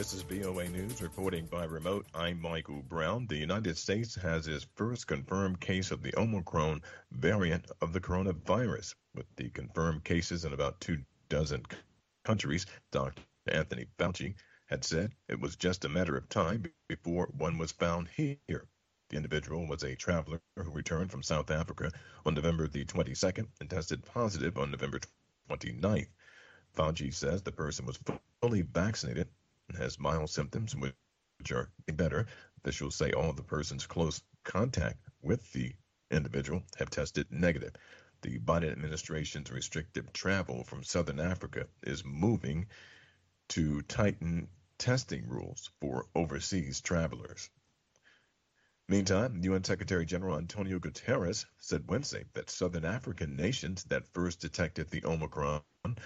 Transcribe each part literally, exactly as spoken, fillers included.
This is V O A News reporting by remote. I'm Michael Brown. The United States has its first confirmed case of the Omicron variant of the coronavirus. With the confirmed cases in about two dozen countries, Doctor Anthony Fauci had said it was just a matter of time before one was found here. The individual was a traveler who returned from South Africa on November the twenty-second and tested positive on November twenty-ninth. Fauci says the person was fully vaccinated and has mild symptoms, which are better. Officials say all the person's close contact with the individual have tested negative. The Biden administration's restrictive travel from Southern Africa is moving to tighten testing rules for overseas travelers. Meantime, U N Secretary General Antonio Guterres said Wednesday that Southern African nations that first detected the Omicron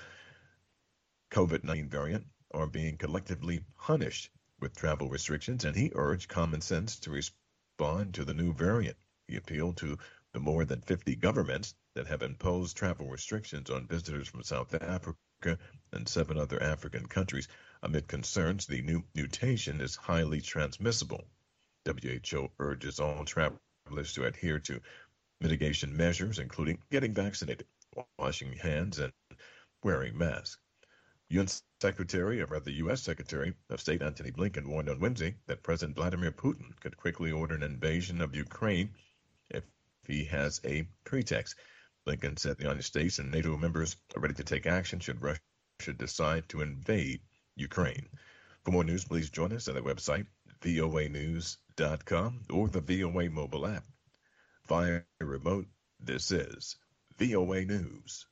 COVID nineteen variant are being collectively punished with travel restrictions, and he urged common sense to respond to the new variant. He appealed to the more than fifty governments that have imposed travel restrictions on visitors from South Africa and seven other African countries amid concerns the new mutation is highly transmissible. W H O urges all travelers to adhere to mitigation measures, including getting vaccinated, washing hands, and wearing masks. U N Secretary, or rather U S Secretary of State Antony Blinken warned on Wednesday that President Vladimir Putin could quickly order an invasion of Ukraine if he has a pretext. Blinken said the United States and NATO members are ready to take action should Russia decide to invade Ukraine. For more news, please join us at our website, V O A news dot com, or the V O A mobile app. Via remote, this is V O A News.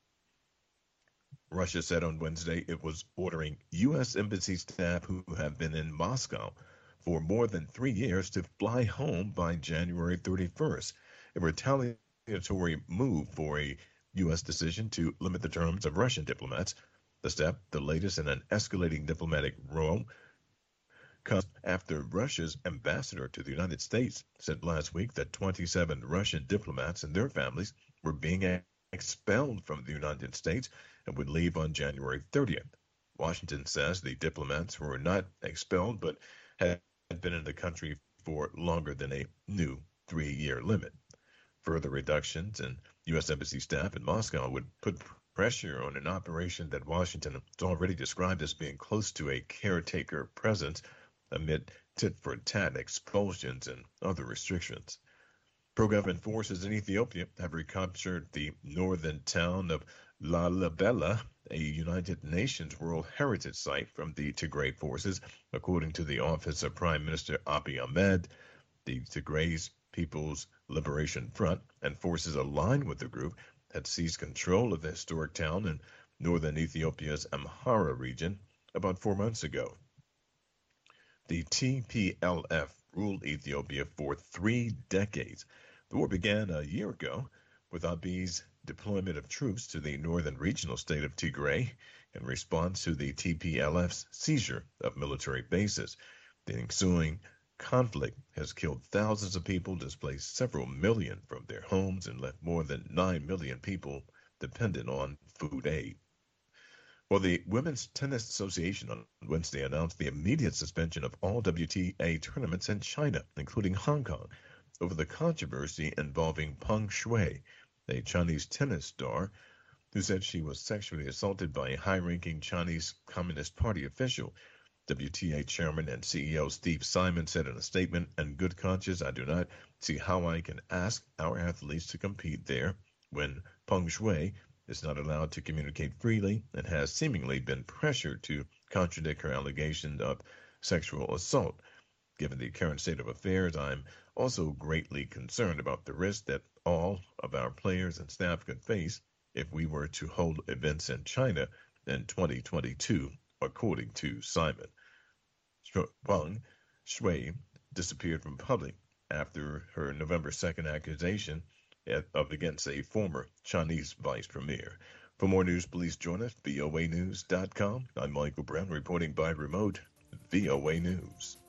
Russia said on Wednesday it was ordering U S embassy staff who have been in Moscow for more than three years to fly home by January thirty-first, a retaliatory move for a U S decision to limit the terms of Russian diplomats. The step, the latest in an escalating diplomatic row, comes after Russia's ambassador to the United States said last week that twenty-seven Russian diplomats and their families were being expelled from the United States and would leave on January thirtieth. Washington says the diplomats were not expelled but had been in the country for longer than a new three-year limit. Further reductions in U S embassy staff in Moscow would put pressure on an operation that Washington has already described as being close to a caretaker presence amid tit-for-tat expulsions and other restrictions. Pro-government forces in Ethiopia have recaptured the northern town of Lalibela, a United Nations World Heritage Site, from the Tigray forces, according to the Office of Prime Minister Abiy Ahmed. The Tigray People's Liberation Front and forces aligned with the group had seized control of the historic town in northern Ethiopia's Amhara region about four months ago. The T P L F ruled Ethiopia for three decades. The war began a year ago with Abiy's deployment of troops to the northern regional state of Tigray in response to the T P L F's seizure of military bases. The ensuing conflict has killed thousands of people, displaced several million from their homes, and left more than nine million people dependent on food aid. Well, the Women's Tennis Association on Wednesday announced the immediate suspension of all W T A tournaments in China, including Hong Kong, over the controversy involving Peng Shuai, a Chinese tennis star who said she was sexually assaulted by a high-ranking Chinese Communist Party official. W T A chairman and C E O Steve Simon said in a statement, "In good conscience, I do not see how I can ask our athletes to compete there when Peng Shuai is not allowed to communicate freely and has seemingly been pressured to contradict her allegation of sexual assault. Given the current state of affairs, I'm also greatly concerned about the risk that all of our players and staff could face if we were to hold events in China in twenty twenty-two, according to Simon. Peng Shuai disappeared from public after her November second accusation of against a former Chinese vice premier. For more news, please join us, V O A news dot com. I'm Michael Brown, reporting by remote, V O A News.